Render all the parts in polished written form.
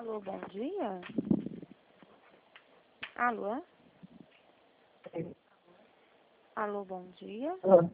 Alô, bom dia? Alô? Alô, bom dia? Alô?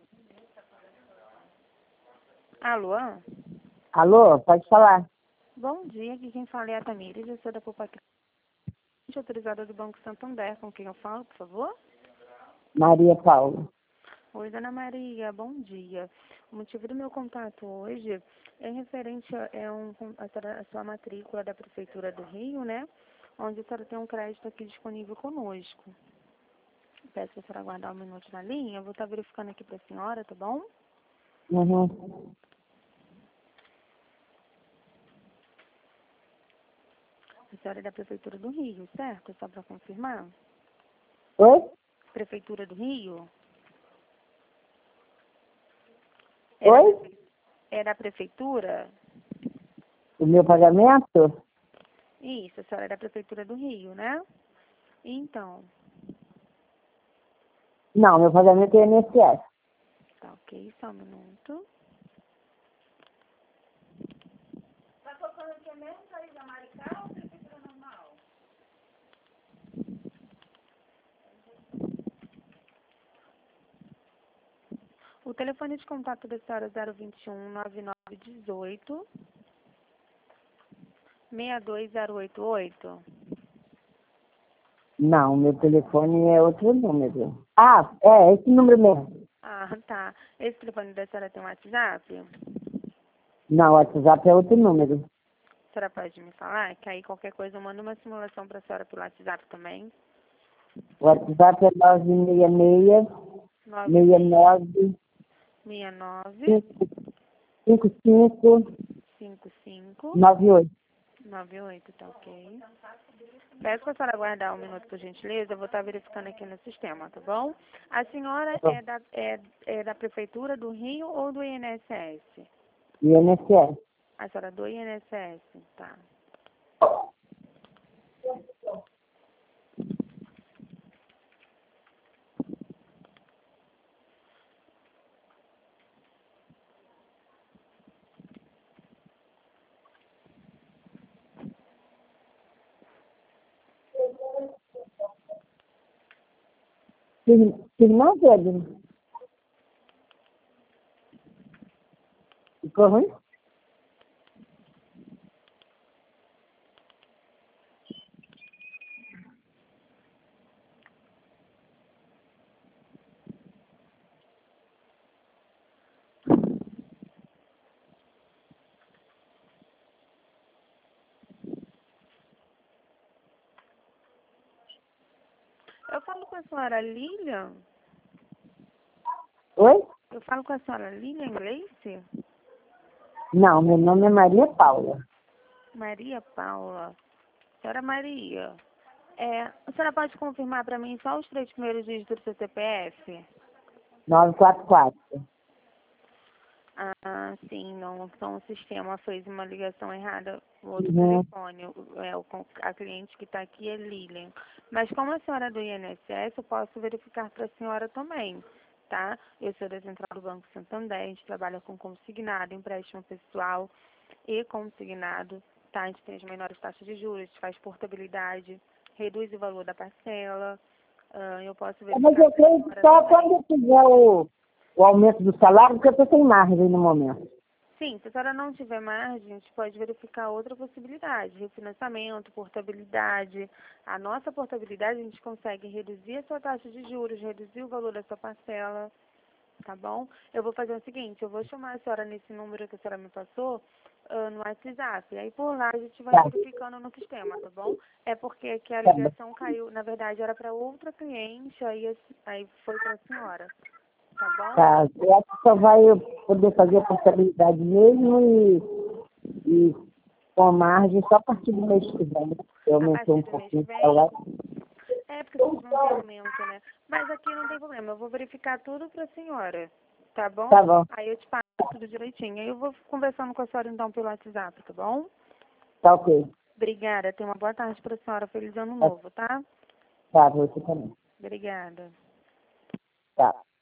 Alô? Alô, pode falar. Bom dia, aqui quem fala é a Tamires, eu sou da Poupa autorizada do Banco Santander, com quem eu falo, por favor? Maria Paula. Oi, dona Maria, bom dia. O motivo do meu contato hoje é referente a sua matrícula da Prefeitura do Rio, né? Onde a senhora tem um crédito aqui disponível conosco. Peço para a senhora aguardar um minuto na linha, eu vou estar verificando aqui para a senhora, tá bom? Uhum. A senhora é da Prefeitura do Rio, certo? Só para confirmar? Oi? Prefeitura do Rio? Oi? É da Prefeitura? O meu pagamento? Isso, a senhora é da Prefeitura do Rio, né? Então, Não, meu pagamento é INSS. tá ok, só um minuto. Tá tocando aqui mesmo, Thaís da Maricá ou Prefeitura normal? O telefone de contato da senhora é 021 9918 62088. Não, meu telefone é outro número. Ah, é esse número mesmo. Ah, tá. Esse telefone da senhora tem um WhatsApp? Não, o WhatsApp é outro número. A senhora pode me falar? Que aí qualquer coisa eu mando uma simulação para a senhora pelo WhatsApp também. O WhatsApp é 966 69 9669 55 55 98. 98, tá ok. Peço para a senhora aguardar um minuto, por gentileza. Eu vou estar verificando aqui no sistema, tá bom? A senhora é da Prefeitura do Rio ou do INSS? INSS. A senhora é do INSS, tá. Não, Pedro? Ficou ruim? Eu falo com a senhora Lilian? Oi? Eu falo com a senhora Lilian Gleice? Não, meu nome é Maria Paula. Maria Paula. Senhora Maria, a senhora pode confirmar para mim só os 3 primeiros dígitos do seu CPF? 944. Ah, sim, não. Então o sistema fez uma ligação errada. O outro Uhum. telefone, a cliente que está aqui é Lilian. Mas como a senhora é do INSS, eu posso verificar para a senhora também, tá? Eu sou da Central do Banco Santander, a gente trabalha com consignado, empréstimo pessoal e consignado, tá? A gente tem as menores taxas de juros, a gente faz portabilidade, reduz o valor da parcela. Eu posso Mas verificar eu para a creio que senhora só também. quando eu tiver o aumento do salário, porque eu estou sem margem no momento. Sim, se a senhora não tiver margem, a gente pode verificar outra possibilidade, refinanciamento, portabilidade. A nossa portabilidade, a gente consegue reduzir a sua taxa de juros, reduzir o valor da sua parcela, tá bom? Eu vou fazer o seguinte, eu vou chamar a senhora nesse número que a senhora me passou, no WhatsApp. Aí por lá a gente vai Tá, verificando no sistema, tá bom? É porque aqui a tá bom. ligação caiu, na verdade era para outra cliente, aí foi para a senhora, tá bom? Tá, eu acho que só vai eu poder fazer a portabilidade mesmo e com margem só a partir do mês que vem. Eu A aumentou partir um do mês que pouquinho o vem. salário. É, porque vocês vão ter aumento, né? Mas aqui não tem problema, eu vou verificar tudo pra senhora, tá bom? Tá bom, Aí eu te passo tudo direitinho. Aí eu vou conversando com a senhora então pelo WhatsApp, tá bom? tá ok. Obrigada, tenha uma boa tarde pra senhora. Feliz ano Tá, novo, tá? tá, você também. Obrigada. Tá.